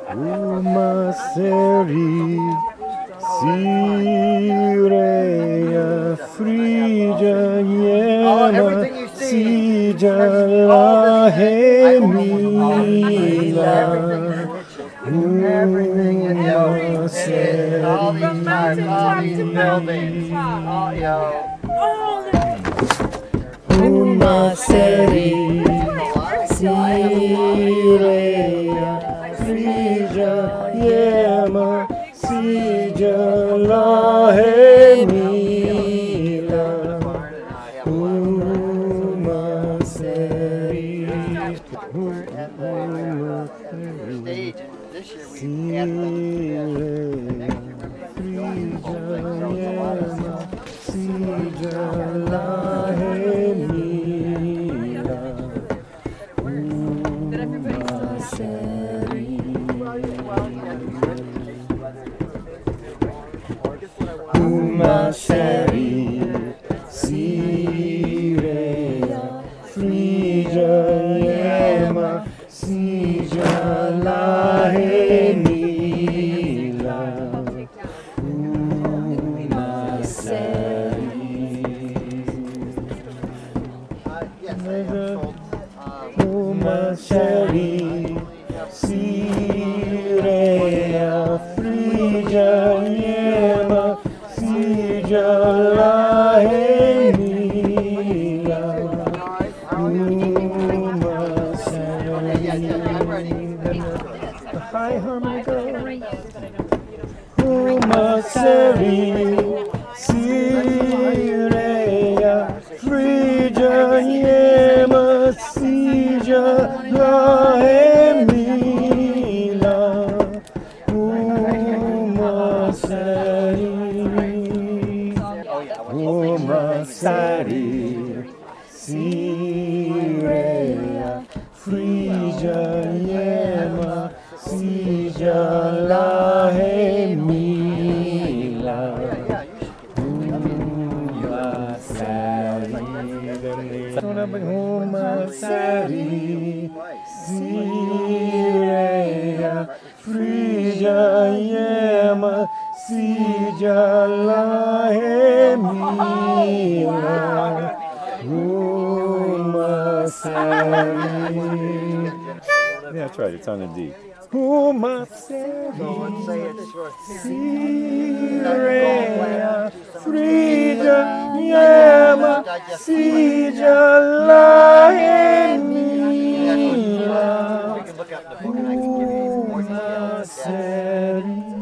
Uma seri Sireya Frija Yema Sija Lahemila Uma seri Uma seri Sireya Frija Yema Sija Lahemila Uma seri Stage this year we had Sija Lahemila Uma seri Sireya Frija Yema Sija Lahemila Uma seri Uma seri Sireya Frija Yema Sija Lahemila Uma seri The high harmony Uma seri Sireya Frija Yema Sija Lahemila Uma seri Uma seri Sireya Frija Yema Sija Lahemila Uma seri Sireya Frija Yema Sija Lahemila Uma seri. Yeah, that's right, it's on a D. Uma seri Sireya Frija Yema Sija Lahemila Uma seri